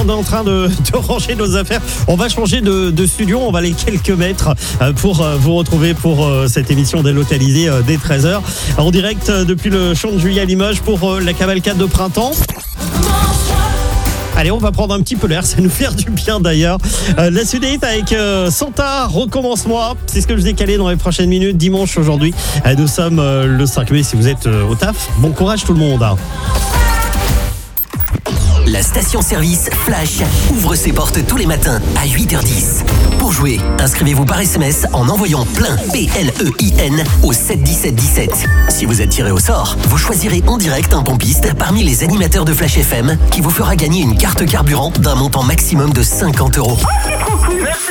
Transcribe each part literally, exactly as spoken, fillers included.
est en train de, de ranger nos affaires. On va changer de, de studio, on va aller quelques mètres pour vous retrouver pour cette émission délocalisée dès treize heures. En direct depuis le Champ de Juillet à Limoges pour la cavalcade de printemps. Allez, on va prendre un petit peu l'air, ça va nous faire du bien d'ailleurs. Euh, la suite avec euh, Santa, recommence-moi. C'est ce que je vous ai calé dans les prochaines minutes. Dimanche aujourd'hui, euh, nous sommes euh, le cinq mai. Si vous êtes euh, au taf, bon courage tout le monde. La station-service Flash ouvre ses portes tous les matins à huit heures dix. Pour jouer, inscrivez-vous par S M S en envoyant plein P L E I N au sept dix-sept dix-sept. Si vous êtes tiré au sort, vous choisirez en direct un pompiste parmi les animateurs de Flash F M qui vous fera gagner une carte carburant d'un montant maximum de cinquante euros. C'est trop cool, merci.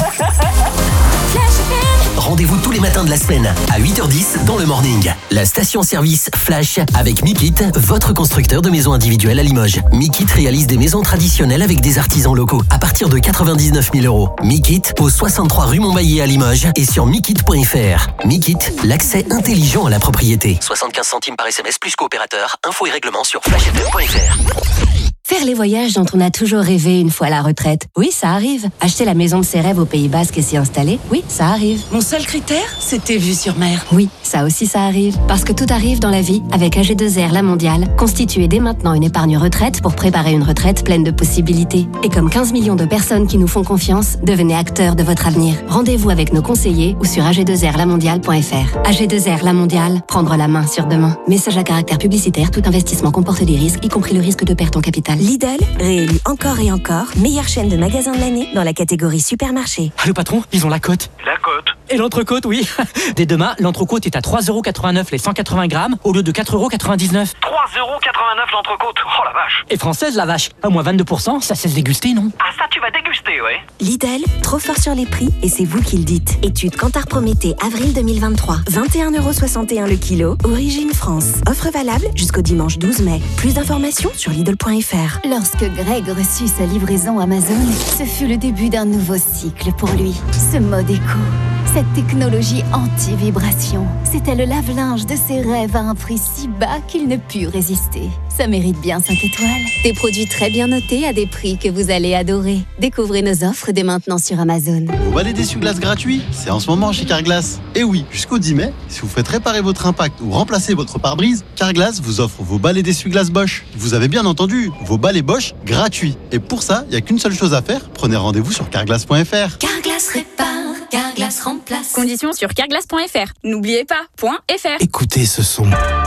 Rendez-vous tous les matins de la semaine à huit heures dix dans le morning. La station-service Flash avec Mikit, votre constructeur de maisons individuelles à Limoges. Mikit réalise des maisons traditionnelles avec des artisans locaux à partir de quatre-vingt-dix-neuf mille euros. Mikit au soixante-trois rue Montmaillé à Limoges et sur mikit point f r. Mikit, l'accès intelligent à la propriété. soixante-quinze centimes par S M S plus coopérateur. Infos et règlements sur flash f m point f r. Faire les voyages dont on a toujours rêvé une fois à la retraite. Oui, ça arrive. Acheter la maison de ses rêves au Pays Basque et s'y installer. Oui, ça arrive. Mon seul critère, c'était vue sur mer. Oui, ça aussi ça arrive. Parce que tout arrive dans la vie avec A G deux R La Mondiale. Constituez dès maintenant une épargne retraite pour préparer une retraite pleine de possibilités. Et comme quinze millions de personnes qui nous font confiance, devenez acteurs de votre avenir. Rendez-vous avec nos conseillers ou sur a g deux r la mondiale point f r. A G deux R La Mondiale, prendre la main sur demain. Message à caractère publicitaire, tout investissement comporte des risques, y compris le risque de perte en capital. Lidl, réélu encore et encore, meilleure chaîne de magasins de l'année dans la catégorie supermarché. Ah, le patron, ils ont la cote. La cote. Et l'entrecôte, oui. Dès demain, l'entrecôte est à trois euros quatre-vingt-neuf les cent quatre-vingts grammes au lieu de quatre euros quatre-vingt-dix-neuf. trois euros quatre-vingt-neuf l'entrecôte. Oh la vache. Et française, la vache. À moins vingt-deux pour cent, ça cesse déguster, non? Ah ça, tu vas déguster, ouais. Lidl, trop fort sur les prix et c'est vous qui le dites. Étude Kantar Prométhée, avril deux mille vingt-trois. vingt et un euros soixante et un le kilo, origine France. Offre valable jusqu'au dimanche douze mai. Plus d'informations sur lidl point f r. Lorsque Greg reçut sa livraison Amazon, ce fut le début d'un nouveau cycle pour lui. Ce mode éco, cette technologie anti-vibration, c'était le lave-linge de ses rêves à un prix si bas qu'il ne put résister. Ça mérite bien cinq étoiles. Des produits très bien notés à des prix que vous allez adorer. Découvrez nos offres dès maintenant sur Amazon. Vous balai d'essuie-glace gratuit, c'est en ce moment chez Carglass. Et oui, jusqu'au dix mai, si vous faites réparer votre impact ou remplacer votre pare-brise, Carglass vous offre vos balais d'essuie-glace Bosch. Vous avez bien entendu, vos balais Bosch gratuits. Et pour ça, il n'y a qu'une seule chose à faire, prenez rendez-vous sur carglass point f r. Carglass répare, Carglass remplace. Conditions sur carglass point f r. N'oubliez pas, .fr. Écoutez ce son.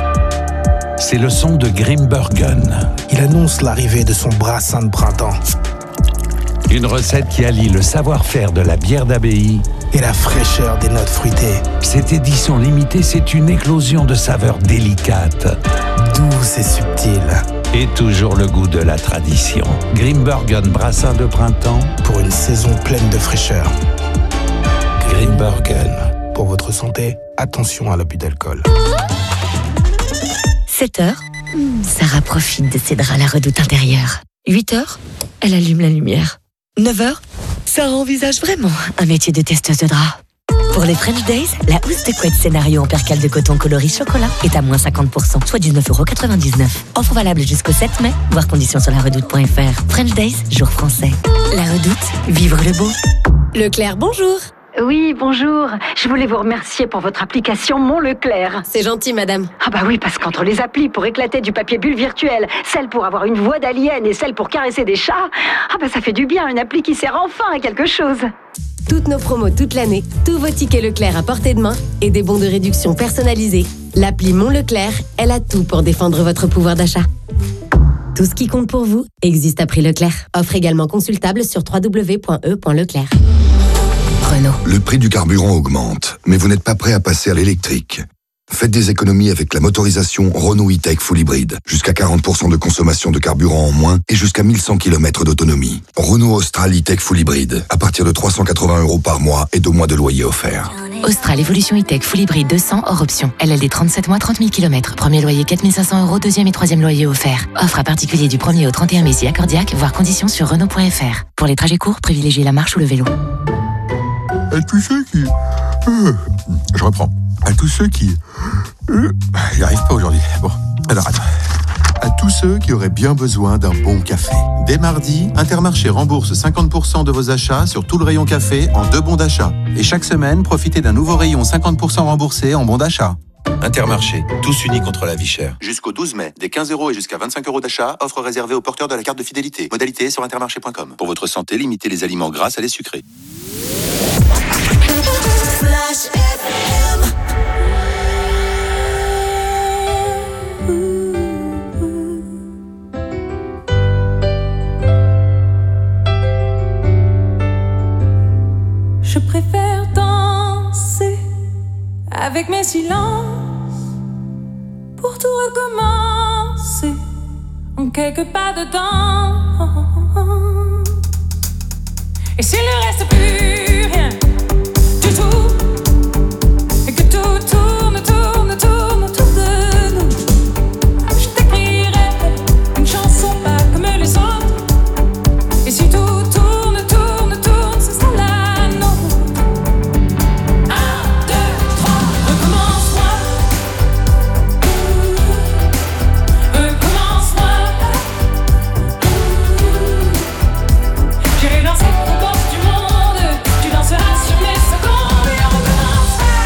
C'est le son de Grimbergen. Il annonce l'arrivée de son brassin de printemps. Une recette qui allie le savoir-faire de la bière d'abbaye et la fraîcheur des notes fruitées. Cette édition limitée, c'est une éclosion de saveurs délicates, douces et subtiles. Et toujours le goût de la tradition. Grimbergen brassin de printemps pour une saison pleine de fraîcheur. Grimbergen. Pour votre santé, attention à l'abus d'alcool. sept heures, Sarah profite de ses draps à la redoute intérieure. huit heures, elle allume la lumière. neuf heures, Sarah envisage vraiment un métier de testeuse de draps. Pour les French Days, la housse de couette scénario en percale de coton coloris chocolat est à moins cinquante pour cent, soit dix-neuf euros quatre-vingt-dix-neuf. Offre valable jusqu'au sept mai, voir conditions sur la redoute point f r. French Days, jour français. La redoute, vivre le beau. Leclerc, bonjour. Oui, bonjour. Je voulais vous remercier pour votre application Mon Leclerc. C'est gentil, madame. Ah bah oui, parce qu'entre les applis pour éclater du papier bulle virtuel, celle pour avoir une voix d'alien et celle pour caresser des chats, ah bah ça fait du bien, une appli qui sert enfin à quelque chose. Toutes nos promos toute l'année, tous vos tickets Leclerc à portée de main et des bons de réduction personnalisés. L'appli Mon Leclerc, elle a tout pour défendre votre pouvoir d'achat. Tout ce qui compte pour vous existe à prix Leclerc. Offre également consultable sur w w w point e point leclerc. Renault. Le prix du carburant augmente, mais vous n'êtes pas prêt à passer à l'électrique. Faites des économies avec la motorisation Renault E-Tech Full Hybrid. Jusqu'à quarante pour cent de consommation de carburant en moins et jusqu'à mille cent kilomètres d'autonomie. Renault Austral E-Tech Full Hybrid. À partir de trois cent quatre-vingts euros par mois et deux mois de loyer offert. Austral Evolution E-Tech Full Hybrid deux cents hors option. L L D trente-sept mois, trente mille kilomètres. Premier loyer quatre mille cinq cents euros, deuxième et troisième loyer offert. Offre à particulier du premier au trente et un mai si accordiaque, voir conditions sur Renault point f r. Pour les trajets courts, privilégiez la marche ou le vélo. À tous ceux qui... Euh, je reprends. À tous ceux qui... Euh, j'y arrive pas aujourd'hui. Bon, alors attends. à tous ceux qui auraient bien besoin d'un bon café. Dès mardi, Intermarché rembourse cinquante pour cent de vos achats sur tout le rayon café en deux bons d'achat. Et chaque semaine, profitez d'un nouveau rayon cinquante pour cent remboursé en bons d'achat. Intermarché, tous unis contre la vie chère. Jusqu'au douze mai, des quinze euros et jusqu'à vingt-cinq euros d'achat, offre réservée aux porteurs de la carte de fidélité. Modalité sur intermarché point com. Pour votre santé, limitez les aliments gras à les sucrés. Flash F M. Je préfère danser avec mes silences pour tout recommencer en quelques pas de temps. Et s'il ne reste plus rien du tout, et que tout tourne, tourne, tourne autour de nous, je t'écrirai une chanson pas comme les autres. Et si tout tourne, tourne, tourne, ce sera la nôtre. Un, deux, trois, recommence-moi. Recommence-moi. J'irai danser aux bords du monde. Tu danseras sur mes secondes et on recommencera.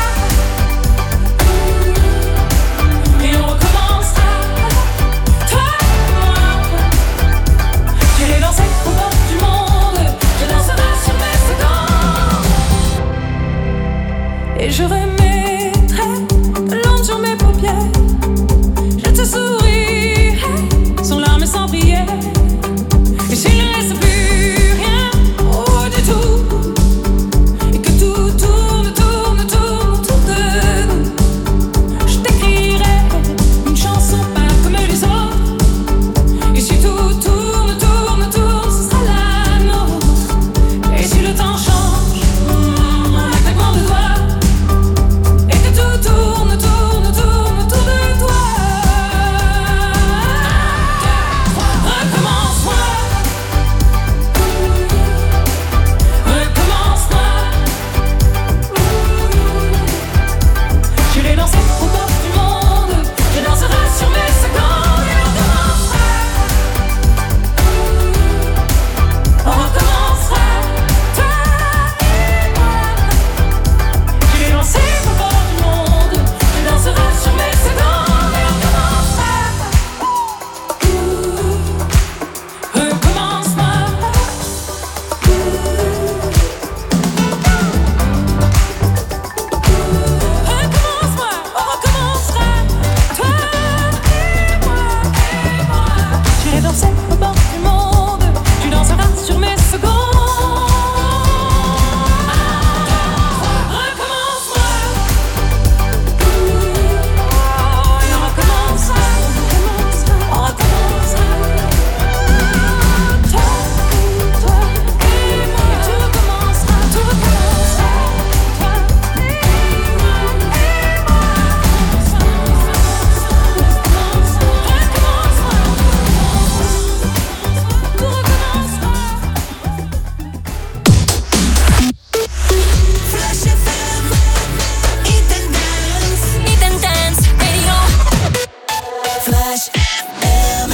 Et on recommencera. Toi et moi. J'irai danser aux bords du monde. Tu danseras sur mes secondes. Et je remettrai de l'encre sur mes paupières. Je te sourirai sans larmes et sans prière. Et s'il ne reste plus rien, oh du tout, et que tout tourne, tourne, tourne autour de nous, je t'écrirai une chanson pas comme les autres. Et si tout tourne, tourne, tourne, ce sera la nôtre. Et si le temps change, mm, un claquement de doigts, et que tout tourne, tourne, tourne autour de toi. Recommence-moi. Recommence-moi. J'irai danser au bord du monde. Je danserai sur mes secondes et on recommencera. On recommencera. Toi et moi. J'irai danser au bord du monde. Je danserai sur mes secondes et on recommencera. Recommence-moi. Recommence-moi, on recommencera. Toi et moi, et moi. J'irai danser au bord du monde. Tu danseras sur mes secondes. Recommence-moi. Et on recommencera. On recommencera. Toi, toi et moi. Tout recommencera. Tout recommencera. Toi et moi, et moi. Tout recommencera. Flash F M. Eat and dance. Eat and dance. Radio. Flash F M.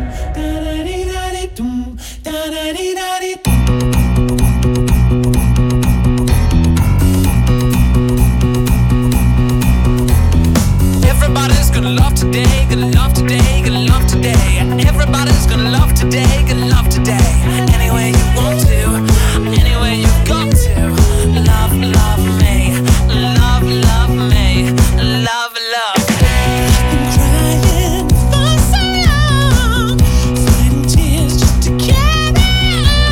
Everybody's gonna love today, gonna love today, gonna love today. Everybody's gonna love today, gonna love today. Any way you want to, any way you got to. Love, love me, love, love me, love, love me. Crying for so long, fighting tears just to carry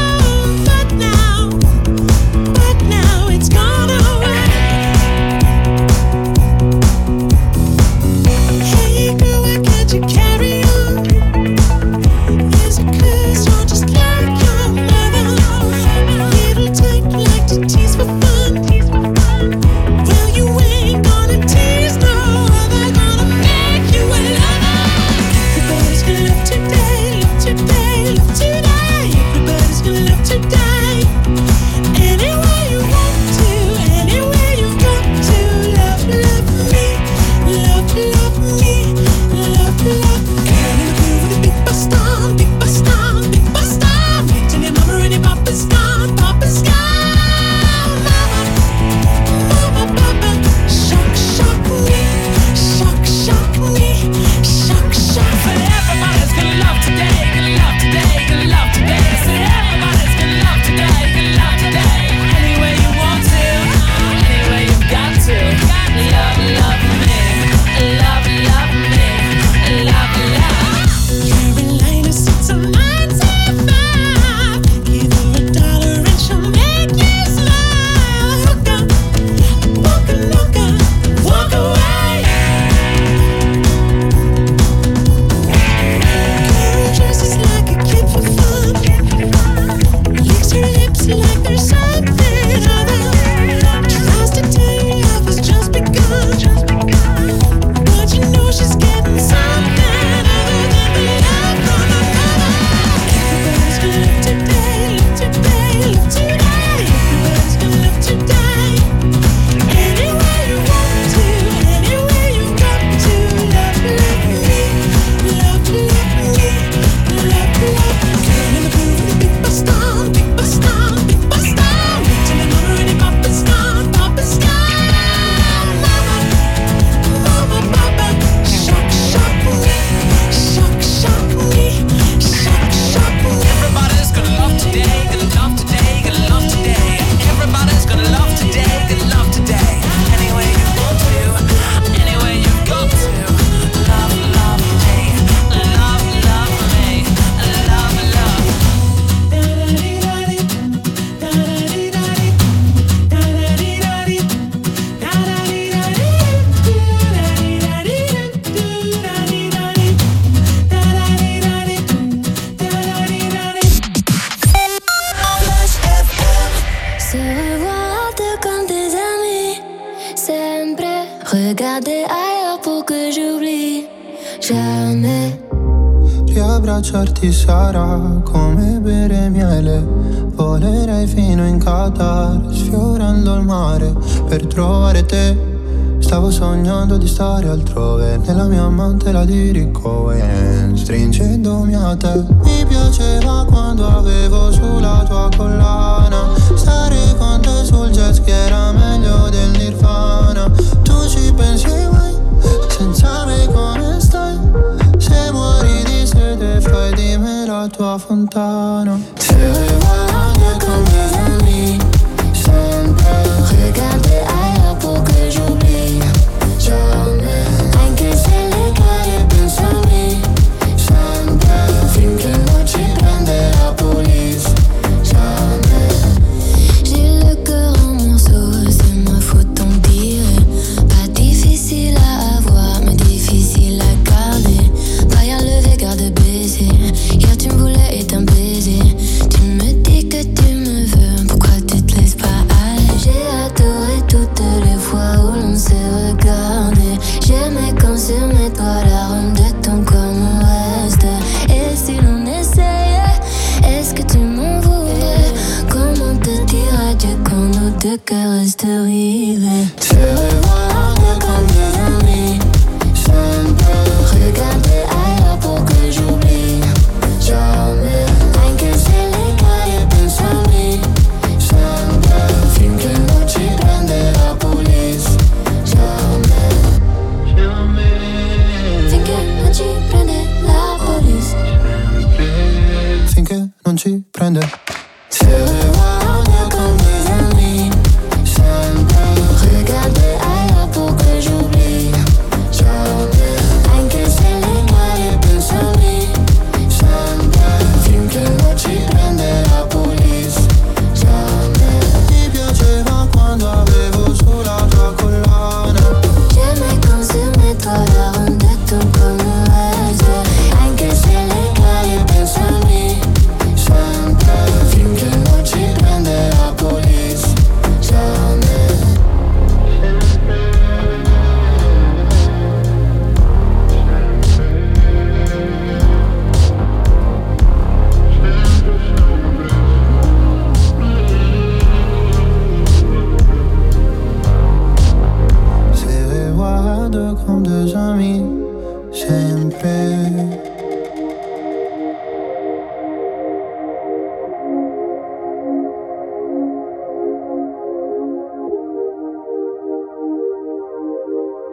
Regarder ailleurs pour que j'oublie jamais. Riabbracciarti sarà come bere miele. Volerei fino in Qatar, sfiorando il mare per trovare te. Stavo sognando di stare altrove, nella mia amante la di Cohen, stringendomi a te. Mi piaceva quando avevo sulla tua collana, stare con te sul jet ski era meglio del Nirvana. Tu ci pensi mai, senza me come stai? Se muori di sete fai di me la tua fontana. Se guardi con mes amis, sempre regarder ailleurs pour que j'oublie jamais. Anche se le cade penso a me, sempre finché non ci prende la police. Jamais. J'ai le cœur en morceaux, c'est ma faute t'en dire. Pas difficile à avoir, mais difficile à garder. Derrière le regard de baiser, hier tu me voulais et t'un baiser. Tu me dis que tu me veux, pourquoi tu te laisses pas aller? J'ai adoré toutes les fois où l'on s'est regardé. J'aimais quand sur mes doigts l'arôme de ton corps me reste. Et si l'on essayait, est-ce que tu m'en voudrais? Comment te dire adieu quand nos deux cœurs restent rivés? Te revoir comme des amis, sempre regarder ailleurs pour que j'oublie jamais. Anche se le cade penso a me, sempre finché non ci prende la police. Jamais. Finché non ci prende la police. Finché non ci prende. Se regarde comme des amis, sempre regarder ailleurs pour que j'oublie jamais. Anche se le cade penso a me, sempre finché non ci prende la police. Jamais. Mi piaceva quando avevo sulla tua collana. J'aimais quand sur mes doigts l'arôme de ton corps me reste. Anche se le cade penso a me, sempre finché non ci prende la police. Jamais. Se regarde comme des amis, sempre